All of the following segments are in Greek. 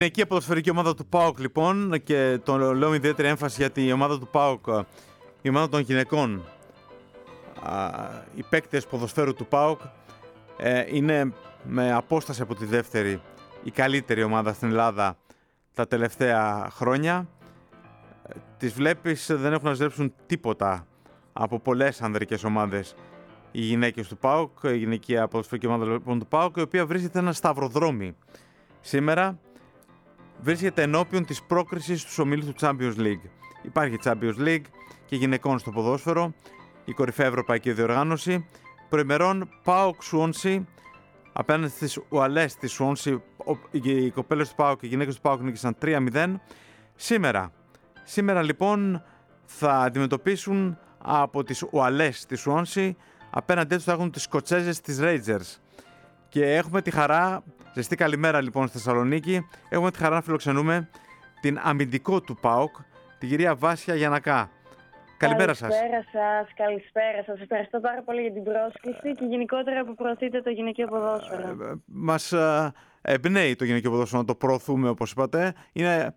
Γυναικεία ποδοσφαιρική ομάδα του ΠΑΟΚ, λοιπόν, και το λέω με ιδιαίτερη έμφαση γιατί η ομάδα του ΠΑΟΚ, η ομάδα των γυναικών, οι παίκτες ποδοσφαίρου του ΠΑΟΚ, είναι με απόσταση από τη δεύτερη η καλύτερη ομάδα στην Ελλάδα τα τελευταία χρόνια. Τις βλέπεις, δεν έχουν να ζηλέψουν τίποτα από πολλές ανδρικές ομάδες οι γυναίκες του ΠΑΟΚ, η γυναικεία ποδοσφαιρική ομάδα λοιπόν, του ΠΑΟΚ, η οποία βρίσκεται ένα σταυροδρόμι. Σήμερα βρίσκεται ενώπιον της πρόκρισης στους ομίλους του Champions League. Υπάρχει Champions League και γυναικών στο ποδόσφαιρο, η κορυφαία ευρωπαϊκή διοργάνωση. Προημερών ΠΑΟΚ Σουόνσι απέναντι στις Ουαλές της Σουόνσι. Οι κοπέλες του ΠΑΟΚ και οι γυναίκες του ΠΑΟΚ νίκησαν 3-0. Σήμερα λοιπόν θα αντιμετωπίσουν από τις Ουαλές της Σουόνσι. Απέναντί τους θα έχουν τις Σκοτσέζες της Rangers. Και έχουμε τη χαρά, ζεστή καλημέρα λοιπόν στη Θεσσαλονίκη, έχουμε τη χαρά να φιλοξενούμε την αμυντικό του ΠΑΟΚ, την κυρία Βάσια Γιαννακά. Καλημέρα σας. Καλησπέρα σας. Ευχαριστώ πάρα πολύ για την πρόσκληση και γενικότερα που προωθείτε το γυναικείο ποδόσφαιρο. Μας εμπνέει το γυναικείο ποδόσφαιρο να το προωθούμε, όπως είπατε. Είναι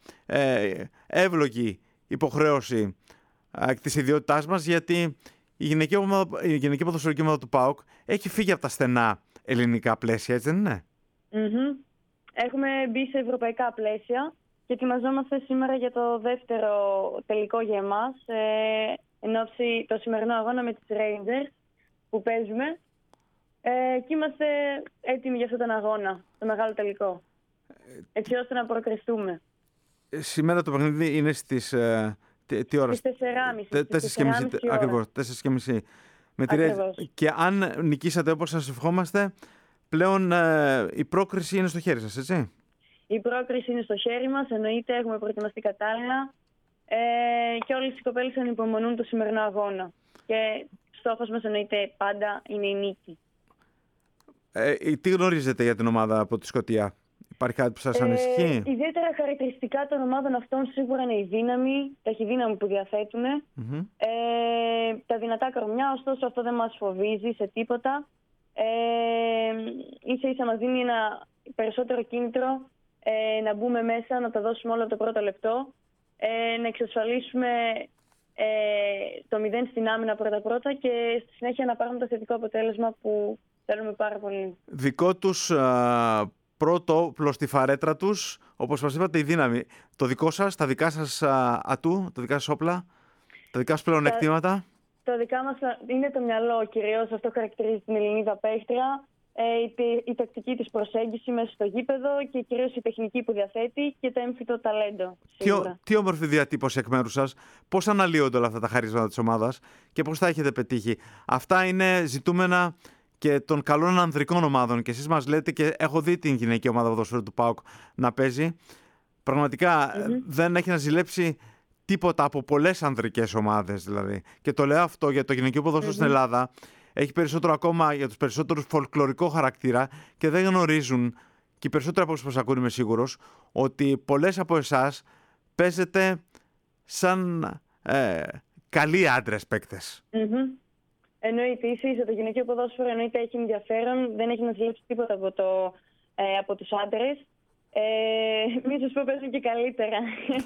εύλογη υποχρέωση της ιδιότητάς μας, γιατί η γυναικεία ποδοσφαιρική ομάδα του ΠΑΟΚ έχει φύγει από τα στενά ελληνικά πλαίσια, έτσι δεν είναι? Έχουμε μπει σε ευρωπαϊκά πλαίσια και ετοιμαζόμαστε σήμερα για το δεύτερο τελικό για εμάς, εν ώψη το σημερινό αγώνα με τις Rangers που παίζουμε, και είμαστε έτοιμοι για αυτόν τον αγώνα, το μεγάλο τελικό, έτσι ώστε να προκριστούμε. Σήμερα το παιχνίδι είναι στις... τι ώρα? Στις 4.30. Ακριβώς, 4.30. Και αν νικήσατε όπως σας ευχόμαστε, πλέον η πρόκριση είναι στο χέρι σας, έτσι? Η πρόκριση είναι στο χέρι μας, εννοείται, έχουμε προετοιμαστεί κατάλληλα και όλες οι κοπέλες ανυπομονούν το σημερινό αγώνα. Και στόχος μας, εννοείται, πάντα είναι η νίκη. Τι γνωρίζετε για την ομάδα από τη Σκωτία? Υπάρχει κάτι που σας ανησυχεί? Ιδιαίτερα χαρακτηριστικά των ομάδων αυτών σίγουρα είναι η δύναμη, τα χειδύναμη που διαθέτουν, τα δυνατά κορμιά, ωστόσο αυτό δεν μας φοβίζει σε τίποτα. Ίσα ίσα μας δίνει ένα περισσότερο κίνητρο να μπούμε μέσα, να τα δώσουμε όλο το πρώτο λεπτό, να εξασφαλίσουμε το 0 στην άμυνα πρώτα-πρώτα και στη συνέχεια να πάρουμε το θετικό αποτέλεσμα που θέλουμε πάρα πολύ. Δικό τους πρώτο όπλο στη φαρέτρα τους, όπως μας είπατε, η δύναμη. Το δικό σας, τα δικά σας ατού, τα δικά σας όπλα, τα δικά σας πλεονεκτήματα? Τα δικά μας είναι το μυαλό κυρίως, αυτό χαρακτηρίζει την Ελληνίδα παίχτρια. Η τακτική της προσέγγιση μέσα στο γήπεδο και κυρίως η τεχνική που διαθέτει και το έμφυτο ταλέντο. Τι όμορφη διατύπωση εκ μέρους σας. Πώς αναλύονται όλα αυτά τα χαρίσματα της ομάδας και πώς τα έχετε πετύχει? Αυτά είναι ζητούμενα και των καλών ανδρικών ομάδων. Και εσείς μας λέτε, και έχω δει την γυναική ομάδα ποδοσφαίρου του ΠΑΟΚ να παίζει. Πραγματικά δεν έχει να ζηλέψει τίποτα από πολλές ανδρικές ομάδες, δηλαδή. Και το λέω αυτό για το γυναικείο ποδόσφαιρο στην Ελλάδα. Έχει περισσότερο ακόμα για τους περισσότερους φολκλωρικό χαρακτήρα και δεν γνωρίζουν, και οι περισσότεροι από όσους μας ακούνε, είμαι σίγουρος, ότι πολλές από εσάς παίζετε σαν καλοί άντρες παίκτες. Εννοείται, ίσα το γυναικείο ποδόσφαιρο εννοείται έχει ενδιαφέρον, δεν έχει να ζηλέψει τίποτα από τους άντρες. Μη σας πω, παίζουν και καλύτερα.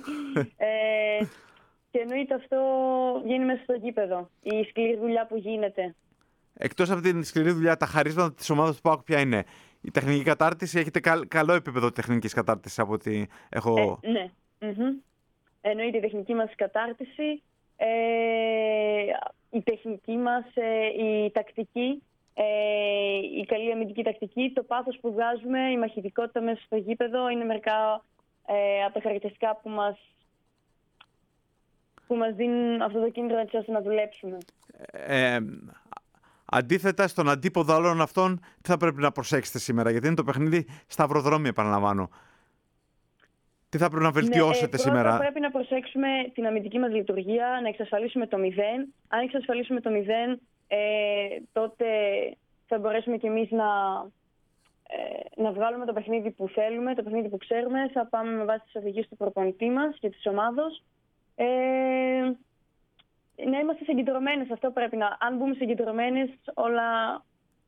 Και εννοείται αυτό βγαίνει μέσα στο γήπεδο, η σκληρή δουλειά που γίνεται. Εκτός από την σκληρή δουλειά, τα χαρίσματα της ομάδας του ΠΑΟΚ ποια είναι? Η τεχνική κατάρτιση, έχετε καλό επίπεδο τεχνικής κατάρτισης από ό,τι έχω... Ναι. Εννοείται η τεχνική μας κατάρτιση, η τεχνική μας, η τακτική, η καλή αμυντική τακτική, το πάθος που βγάζουμε, η μαχητικότητα μέσα στο γήπεδο είναι μερικά από τα χαρακτηριστικά που μας δίνουν αυτό το κίνητρο έτσι ώστε να δουλέψουμε. Αντίθετα, στον αντίποδο όλων αυτών, τι θα πρέπει να προσέξετε σήμερα? Γιατί είναι το παιχνίδι σταυροδρόμι, επαναλαμβάνω. Τι θα πρέπει να βελτιώσετε σήμερα? Πρώτα πρέπει να προσέξουμε την αμυντική μας λειτουργία, να εξασφαλίσουμε το 0. Αν εξασφαλίσουμε το 0, τότε θα μπορέσουμε κι εμείς να βγάλουμε το παιχνίδι που θέλουμε, το παιχνίδι που ξέρουμε. Θα πάμε με βάση τις οδηγίες του προπονητή μας και της ομάδος. Να είμαστε συγκεντρωμένες, αυτό πρέπει να... Αν μπούμε συγκεντρωμένες,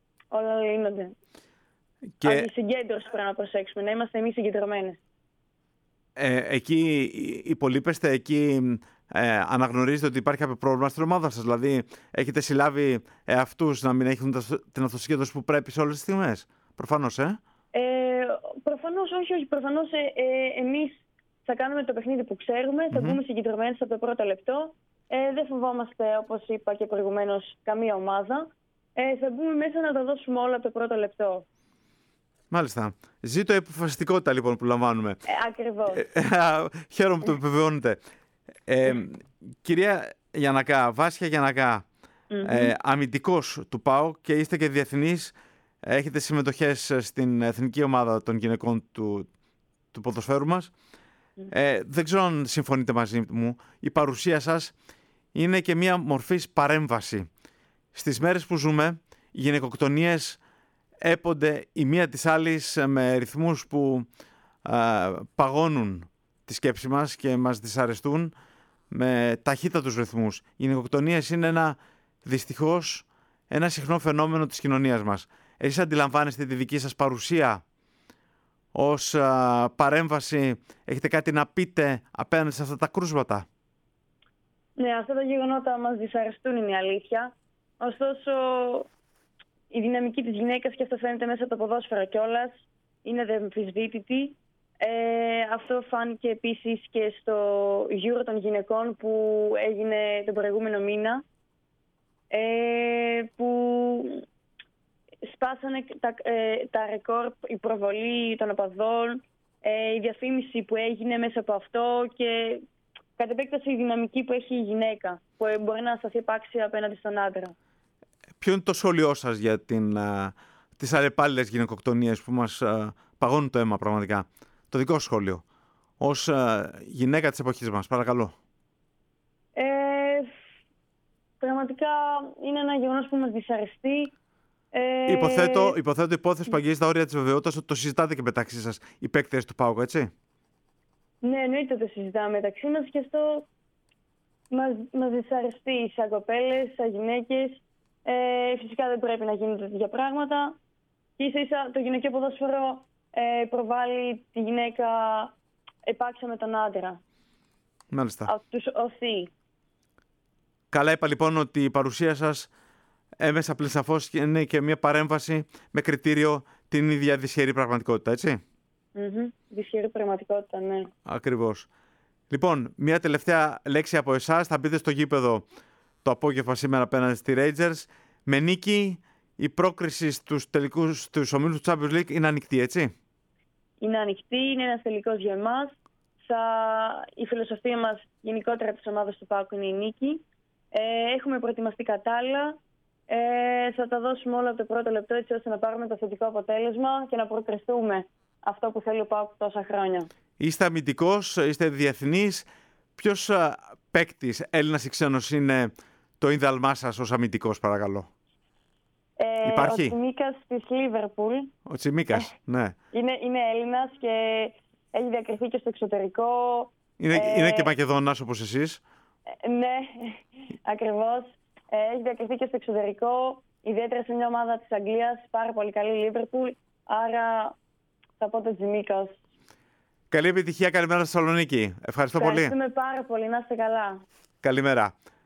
όλα λύνονται. Και... συγκέντρωση πρέπει να προσέξουμε, να είμαστε εμείς συγκεντρωμένες. Εκεί υπολείπεστε, εκεί αναγνωρίζετε ότι υπάρχει κάποιο πρόβλημα στην ομάδα σας? Δηλαδή, έχετε συλλάβει αυτούς να μην έχουν την αυτοσυγκέντρωση που πρέπει σε όλες τις στιγμές? Προφανώς, Προφανώς όχι. Προφανώς εμείς θα κάνουμε το παιχνίδι που ξέρουμε, θα βγούμε συγκεντρωμένοι από το πρώτο λεπτό. Δεν φοβόμαστε, όπως είπα και προηγουμένως, καμία ομάδα. Θα μπούμε μέσα να τα δώσουμε όλα από το πρώτο λεπτό. Μάλιστα. Ζήτω η αποφασιστικότητα λοιπόν που λαμβάνουμε. Ακριβώς. Χαίρομαι που το επιβεβαιώνετε. Κυρία Γιαννακά, Βάσια Γιαννακά, αμυντικός του ΠΑΟΚ και είστε και διεθνής. Έχετε συμμετοχές στην εθνική ομάδα των γυναικών του ποδοσφαίρου μας. Δεν ξέρω αν συμφωνείτε μαζί μου. Η παρουσία σας είναι και μία μορφής παρέμβαση. Στις μέρες που ζούμε, οι γυναικοκτονίες έπονται η μία της άλλης με ρυθμούς που παγώνουν τη σκέψη μας και μας δυσαρεστούν με ταχύτατους ρυθμούς. Οι γυναικοκτονίες είναι δυστυχώς ένα συχνό φαινόμενο της κοινωνίας μας. Εσείς αντιλαμβάνεστε τη δική σας παρουσία ως παρέμβαση? Έχετε κάτι να πείτε απέναντι σε αυτά τα κρούσματα? Ναι, αυτά τα γεγονότα μας δυσαρεστούν, είναι η αλήθεια. Ωστόσο, η δυναμική της γυναίκας, και αυτό φαίνεται μέσα από το ποδόσφαιρο κιόλας, είναι αμφισβήτητη. Αυτό φάνηκε επίσης και στο Euro των γυναικών που έγινε τον προηγούμενο μήνα, που σπάσανε τα ρεκόρ, η προβολή των οπαδών, η διαφήμιση που έγινε μέσα από αυτό και κατ' επέκταση η δυναμική που έχει η γυναίκα, που μπορεί να σταθεί επάξια απέναντι στον άντρα. Ποιο είναι το σχόλιο σας για τις αλλεπάλληλες γυναικοκτονίες που μας παγώνουν το αίμα πραγματικά? Το δικό σχόλιο, ως γυναίκα της εποχής μας, παρακαλώ. Πραγματικά είναι ένα γεγονός που μας δυσαρεστεί. Υποθέτω υπόθεση που αγγίζει τα όρια της βεβαιότητας ότι το συζητάτε και μεταξύ σας οι παίκτες του ΠΑΟΚ, έτσι? Ναι, εννοείται το συζητάμε μεταξύ μας και αυτό μας δυσαρεστεί σαν κοπέλες, σαν γυναίκες. Φυσικά δεν πρέπει να γίνονται τέτοια πράγματα. Και ίσα-ίσα το γυναικείο ποδόσφαιρο προβάλλει τη γυναίκα επάξια με τον άντρα. Μάλιστα. Τους οθεί. Καλά είπα λοιπόν ότι η παρουσία σας έμεσα πλην σαφώς είναι και μια παρέμβαση με κριτήριο την ίδια δυσχερή πραγματικότητα, έτσι? Δυσχερή πραγματικότητα, ναι. Ακριβώς. Λοιπόν, μια τελευταία λέξη από εσάς. Θα μπείτε στο γήπεδο το απόγευμα σήμερα απέναντι στη Rangers. Με νίκη, η πρόκριση στους ομίλους του Champions League είναι ανοιχτή, έτσι? Είναι ανοιχτή, είναι ένας τελικός για εμάς. Η φιλοσοφία μας γενικότερα της ομάδας του ΠΑΟΚ είναι η νίκη. Έχουμε προετοιμαστεί κατάλληλα. Θα τα δώσουμε όλα από το πρώτο λεπτό, έτσι ώστε να πάρουμε το θετικό αποτέλεσμα και να προκριθούμε αυτό που θέλει ο ΠΑΟΚ τόσα χρόνια. Είστε αμυντικός, είστε διεθνής. Ποιος παίκτης, Έλληνας ή ξένος, είναι το ίνδαλμά σας ως αμυντικός, παρακαλώ? Υπάρχει? Ο Τσιμίκας της Λίβερπουλ. Ο Τσιμίκας, ναι. Είναι Έλληνας και έχει διακριθεί και στο εξωτερικό. Είναι και Μακεδόνας όπως εσείς. Ναι, ακριβώς. Έχει διακριθεί και στο εξωτερικό, ιδιαίτερα σε μια ομάδα της Αγγλίας, πάρα πολύ καλή Λίβερπουλ. Άρα θα πω το Τσιμίκας. Καλή επιτυχία, καλημέρα στη Θεσσαλονίκη. Ευχαριστώ πολύ. Ευχαριστούμε πάρα πολύ, να είστε καλά. Καλημέρα.